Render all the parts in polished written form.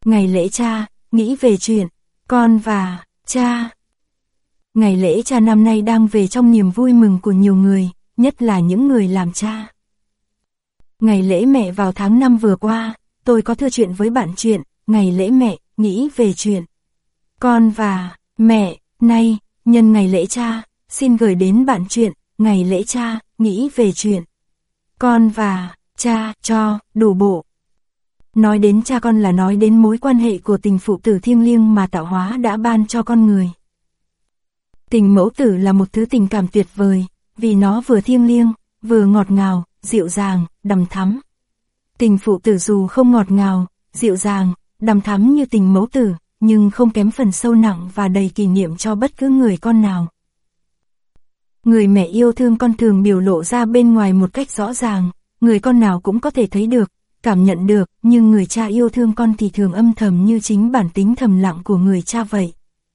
Ngày lễ cha, nghĩ về chuyện con và cha. Ngày lễ cha năm nay đang về trong niềm vui mừng của nhiều người, nhất là những người làm cha. Ngày lễ mẹ vào tháng 5 vừa qua, tôi có thưa chuyện với bạn chuyện, ngày lễ mẹ, nghĩ về chuyện con và mẹ. Nay, nhân ngày lễ cha, xin gửi đến bạn chuyện, ngày lễ cha, nghĩ về chuyện con và cha cho đủ bộ. Nói đến cha con là nói đến mối quan hệ của tình phụ tử thiêng liêng mà tạo hóa đã ban cho con người. Tình mẫu tử là một thứ tình cảm tuyệt vời, vì nó vừa thiêng liêng, vừa ngọt ngào, dịu dàng, đằm thắm. Tình phụ tử dù không ngọt ngào, dịu dàng, đằm thắm như tình mẫu tử, nhưng không kém phần sâu nặng và đầy kỷ niệm cho bất cứ người con nào. Người mẹ yêu thương con thường biểu lộ ra bên ngoài một cách rõ ràng, người con nào cũng có thể thấy được, cảm nhận được, nhưng người cha yêu thương con thì thường âm thầm như chính bản tính thầm lặng của người cha vậy.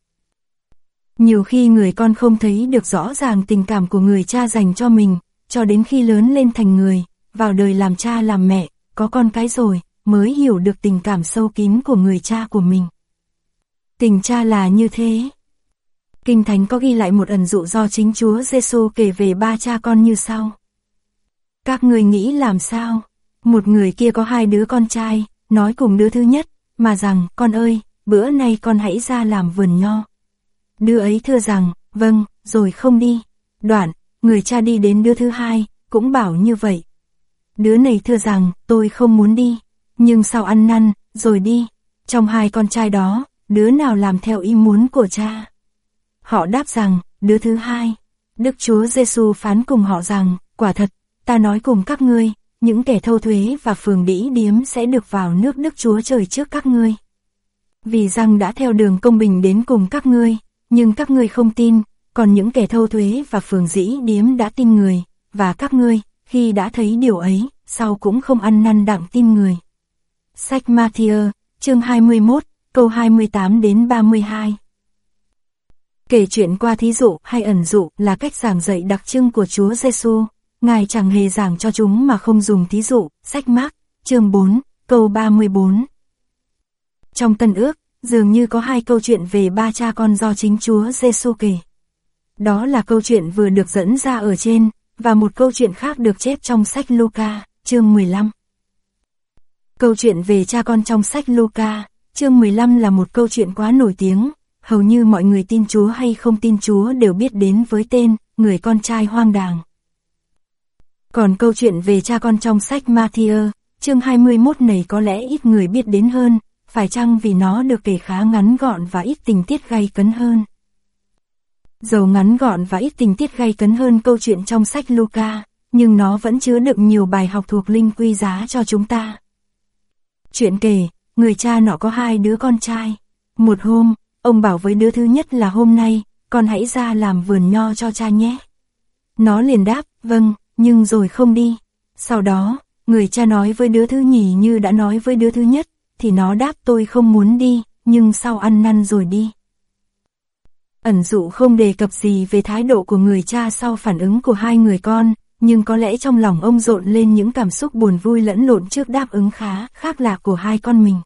Nhiều khi người con không thấy được rõ ràng tình cảm của người cha dành cho mình, cho đến khi lớn lên thành người, vào đời làm cha làm mẹ, có con cái rồi, mới hiểu được tình cảm sâu kín của người cha của mình. Tình cha là như thế. Kinh Thánh có ghi lại một ẩn dụ do chính Chúa Giêsu kể về ba cha con như sau. Các ngươi nghĩ làm sao? Một người kia có 2 đứa con trai, nói cùng đứa thứ nhất, mà rằng, con ơi, bữa nay con hãy ra làm vườn nho. Đứa ấy thưa rằng, vâng, rồi không đi. Đoạn, người cha đi đến đứa thứ hai, cũng bảo như vậy. Đứa này thưa rằng, tôi không muốn đi, nhưng sao ăn năn, rồi đi. Trong 2 con trai đó, đứa nào làm theo ý muốn của cha? Họ đáp rằng, đứa thứ hai. Đức Chúa Giêsu phán cùng họ rằng, quả thật, ta nói cùng các ngươi, những kẻ thâu thuế và phường đĩ điếm sẽ được vào nước Đức Chúa Trời trước các ngươi. Vì rằng đã theo đường công bình đến cùng các ngươi, nhưng các ngươi không tin, còn những kẻ thâu thuế và phường dĩ điếm đã tin người, và các ngươi, khi đã thấy điều ấy, sau cũng không ăn năn đặng tin người. Sách Ma-thi-ơ, chương 21, câu 28 đến 32. Kể chuyện qua thí dụ hay ẩn dụ là cách giảng dạy đặc trưng của Chúa Giêsu. Ngài chẳng hề giảng cho chúng mà không dùng thí dụ. Sách Mác, chương 4, câu 34. Trong Tân Ước, dường như có 2 câu chuyện về ba cha con do chính Chúa Giêsu kể. Đó là câu chuyện vừa được dẫn ra ở trên, và một câu chuyện khác được chép trong sách Luca, chương 15. Câu chuyện về cha con trong sách Luca, chương 15 là một câu chuyện quá nổi tiếng, hầu như mọi người tin Chúa hay không tin Chúa đều biết đến với tên, người con trai hoang đàng. Còn câu chuyện về cha con trong sách Ma-thi-ơ, chương 21 này có lẽ ít người biết đến hơn, phải chăng vì nó được kể khá ngắn gọn và ít tình tiết gay cấn hơn. Dầu ngắn gọn và ít tình tiết gay cấn hơn câu chuyện trong sách Luca, nhưng nó vẫn chứa đựng nhiều bài học thuộc linh quý giá cho chúng ta. Chuyện kể, người cha nọ có 2 đứa con trai. Một hôm, ông bảo với đứa thứ nhất là hôm nay, con hãy ra làm vườn nho cho cha nhé. Nó liền đáp, vâng, nhưng rồi không đi. Sau đó, người cha nói với đứa thứ nhì như đã nói với đứa thứ nhất, thì nó đáp tôi không muốn đi, nhưng sau ăn năn rồi đi. Ẩn dụ không đề cập gì về thái độ của người cha sau phản ứng của 2 người con, nhưng có lẽ trong lòng ông dộn lên những cảm xúc buồn vui lẫn lộn trước đáp ứng khá khác lạ của 2 con mình.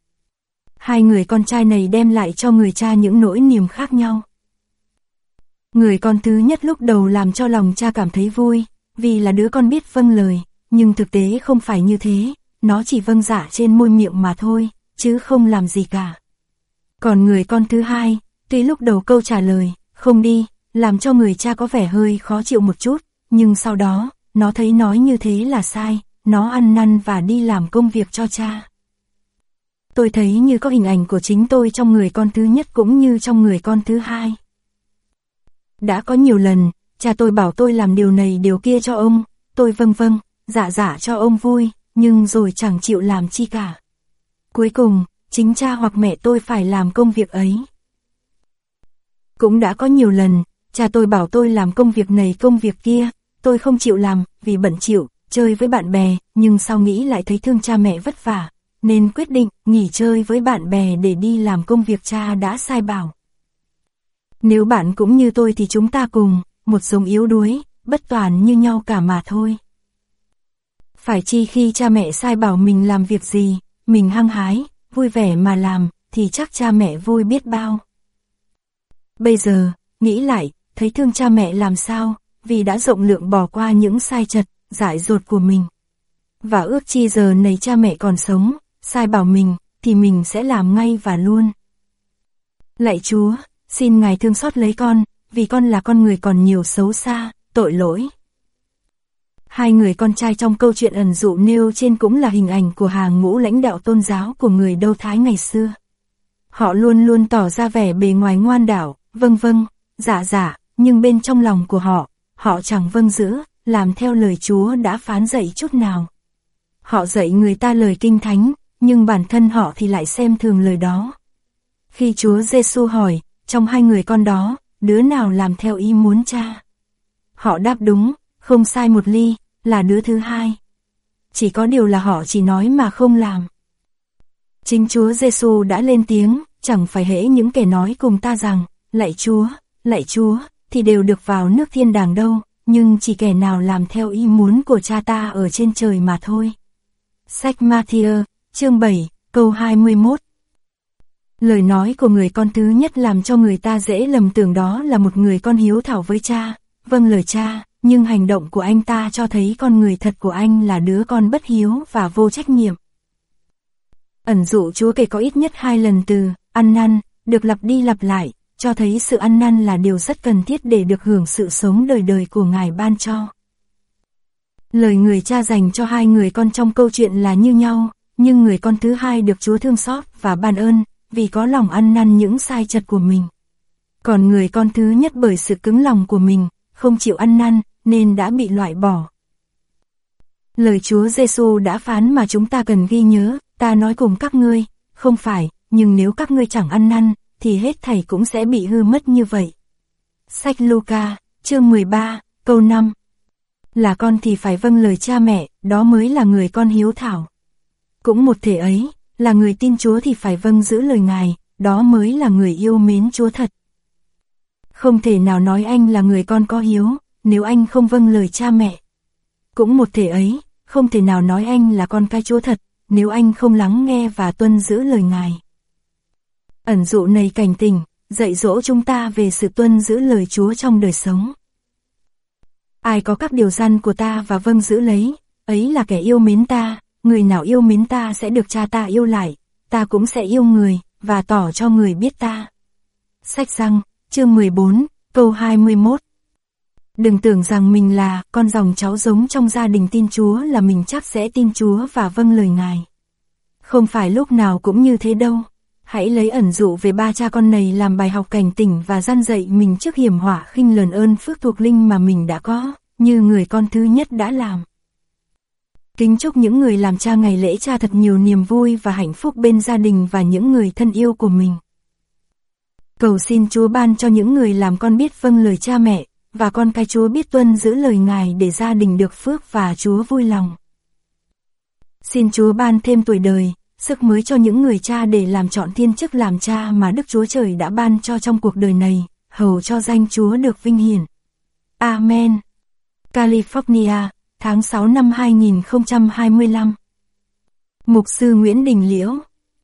2 người con trai này đem lại cho người cha những nỗi niềm khác nhau. Người con thứ nhất lúc đầu làm cho lòng cha cảm thấy vui, vì là đứa con biết vâng lời, nhưng thực tế không phải như thế, nó chỉ vâng dạ trên môi miệng mà thôi, chứ không làm gì cả. Còn người con thứ hai, tuy lúc đầu câu trả lời, không đi, làm cho người cha có vẻ hơi khó chịu một chút, nhưng sau đó, nó thấy nói như thế là sai, nó ăn năn và đi làm công việc cho cha. Tôi thấy như có hình ảnh của chính tôi trong người con thứ nhất cũng như trong người con thứ hai. Đã có nhiều lần, cha tôi bảo tôi làm điều này điều kia cho ông, tôi vâng vâng, dạ dạ cho ông vui, nhưng rồi chẳng chịu làm chi cả. Cuối cùng, chính cha hoặc mẹ tôi phải làm công việc ấy. Cũng đã có nhiều lần, cha tôi bảo tôi làm công việc này công việc kia, tôi không chịu làm vì bận chịu, chơi với bạn bè, nhưng sau nghĩ lại thấy thương cha mẹ vất vả, nên quyết định nghỉ chơi với bạn bè để đi làm công việc cha đã sai bảo. Nếu bạn cũng như tôi thì chúng ta cùng, một sống yếu đuối, bất toàn như nhau cả mà thôi. Phải chi khi cha mẹ sai bảo mình làm việc gì, mình hăng hái, vui vẻ mà làm, thì chắc cha mẹ vui biết bao. Bây giờ, nghĩ lại, thấy thương cha mẹ làm sao, vì đã rộng lượng bỏ qua những sai chật, dại dột của mình. Và ước chi giờ này cha mẹ còn sống, sai bảo mình, thì mình sẽ làm ngay và luôn. Lạy Chúa, xin Ngài thương xót lấy con, vì con là con người còn nhiều xấu xa, tội lỗi. Hai người con trai trong câu chuyện ẩn dụ nêu trên cũng là hình ảnh của hàng ngũ lãnh đạo tôn giáo của người Do Thái ngày xưa. Họ luôn luôn tỏ ra vẻ bề ngoài ngoan đạo, vâng vâng, dạ dạ, nhưng bên trong lòng của họ chẳng vâng giữ, làm theo lời Chúa đã phán dạy chút nào. Họ dạy người ta lời kinh thánh, nhưng bản thân họ thì lại xem thường lời đó. Khi Chúa Giêsu hỏi, trong hai người con đó, đứa nào làm theo ý muốn cha? Họ đáp đúng, không sai một ly, là đứa thứ hai. Chỉ có điều là họ chỉ nói mà không làm. Chính Chúa Giêsu đã lên tiếng, chẳng phải hễ những kẻ nói cùng ta rằng, lạy Chúa, thì đều được vào nước thiên đàng đâu, nhưng chỉ kẻ nào làm theo ý muốn của cha ta ở trên trời mà thôi. Sách Ma-thi-ơ, chương 7, câu 21. Lời nói của người con thứ nhất làm cho người ta dễ lầm tưởng đó là một người con hiếu thảo với cha, vâng lời cha, nhưng hành động của anh ta cho thấy con người thật của anh là đứa con bất hiếu và vô trách nhiệm. Ẩn dụ Chúa kể có ít nhất 2 lần từ ăn năn, được lặp đi lặp lại, cho thấy sự ăn năn là điều rất cần thiết để được hưởng sự sống đời đời của Ngài ban cho. Lời người cha dành cho hai người con trong câu chuyện là như nhau, nhưng người con thứ hai được Chúa thương xót và ban ơn, vì có lòng ăn năn những sai chật của mình. Còn người con thứ nhất bởi sự cứng lòng của mình, không chịu ăn năn, nên đã bị loại bỏ. Lời Chúa Giêsu đã phán mà chúng ta cần ghi nhớ, ta nói cùng các ngươi, không phải, nhưng nếu các ngươi chẳng ăn năn, thì hết thảy cũng sẽ bị hư mất như vậy. Sách Luca, chương 13, câu 5. Là con thì phải vâng lời cha mẹ, đó mới là người con hiếu thảo. Cũng một thể ấy, là người tin Chúa thì phải vâng giữ lời Ngài, đó mới là người yêu mến Chúa thật. Không thể nào nói anh là người con có hiếu, nếu anh không vâng lời cha mẹ. Cũng một thể ấy, không thể nào nói anh là con cái Chúa thật, nếu anh không lắng nghe và tuân giữ lời Ngài. Ẩn dụ này cảnh tỉnh, dạy dỗ chúng ta về sự tuân giữ lời Chúa trong đời sống. Ai có các điều răn của ta và vâng giữ lấy, ấy là kẻ yêu mến ta, người nào yêu mến ta sẽ được cha ta yêu lại, ta cũng sẽ yêu người, và tỏ cho người biết ta. Sách Giăng, chương 14, câu 21. Đừng tưởng rằng mình là con dòng cháu giống trong gia đình tin Chúa là mình chắc sẽ tin Chúa và vâng lời Ngài. Không phải lúc nào cũng như thế đâu. Hãy lấy ẩn dụ về ba cha con này làm bài học cảnh tỉnh và răn dạy mình trước hiểm họa khinh lờn ơn phước thuộc linh mà mình đã có, như người con thứ nhất đã làm. Kính chúc những người làm cha ngày lễ cha thật nhiều niềm vui và hạnh phúc bên gia đình và những người thân yêu của mình. Cầu xin Chúa ban cho những người làm con biết vâng lời cha mẹ, và con cái Chúa biết tuân giữ lời Ngài để gia đình được phước và Chúa vui lòng. Xin Chúa ban thêm tuổi đời, sức mới cho những người cha để làm trọn thiên chức làm cha mà Đức Chúa Trời đã ban cho trong cuộc đời này, hầu cho danh Chúa được vinh hiển. Amen. California, tháng 6 năm 2025. Mục sư Nguyễn Đình Liễu.